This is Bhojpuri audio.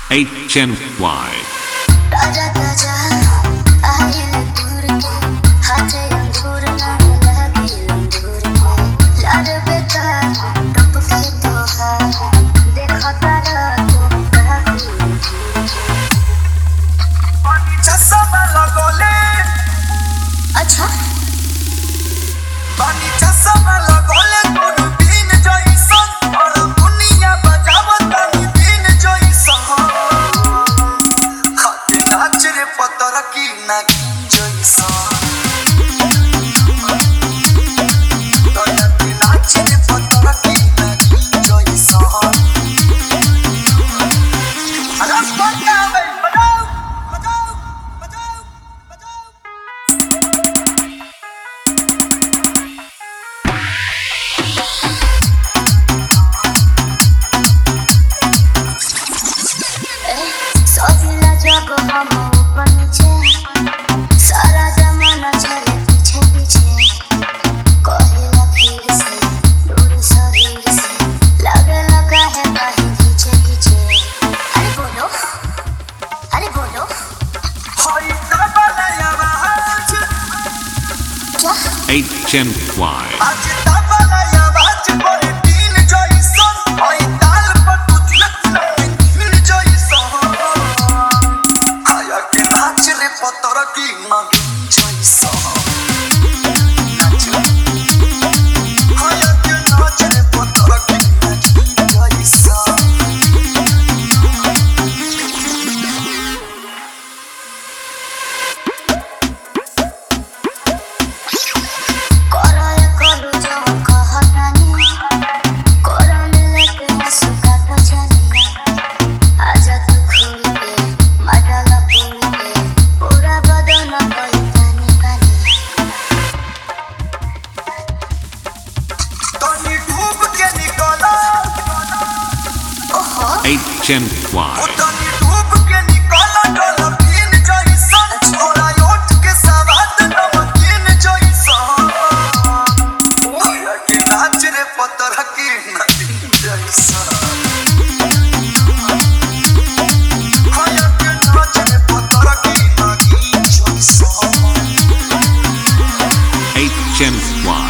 HNY. ताजा ताजा आयल दूर के हाथे अंगूर ना लगे अंगूर के लाड बेटा टप के तोहा देखा तारा तो काफी पानी चश्मा लगोले अच्छा पानी चश्मा लगोले कोनो दिन जइसन और दुनिया बजावत तनी दिन जइसन हाथे नाच रे पतर की ना जइसन हाथे नाच रे पतर की ना जइसन अरे बजाओ बजाओ बजाओ बजाओ बजाओ सोचिला जब हम ऊपर नीचे सारा जमाना चले पीछे पीछे कहिला फिर से दूर शरीर से लगे लगा है कहीं खींचे खींचे अरे बोलो हाय तबला आवाज क्या HNY. आज तबला आवाज पर दिन जइसन हाय ताल पर तुझलक दिन जइसन हाय के नाच रे पतर की ना जइसन नाच हाय के नाच रे पतर की ना जइसन कराए करू जो कहतानी करने लगे सुका तो जानी आजा तू खुल के मडला पुल के पूरा बदन कोई पानी पानी तनी डूब के निकला ओहो HNY. तनी डूब के निकला डॉल्फिन जइसन छोरा ओठ के सवाद नमकीन जइसन हाय के नाच रे पतर की नदी जइसन हाय के नाच रे पतर की नदी जइसन HNY.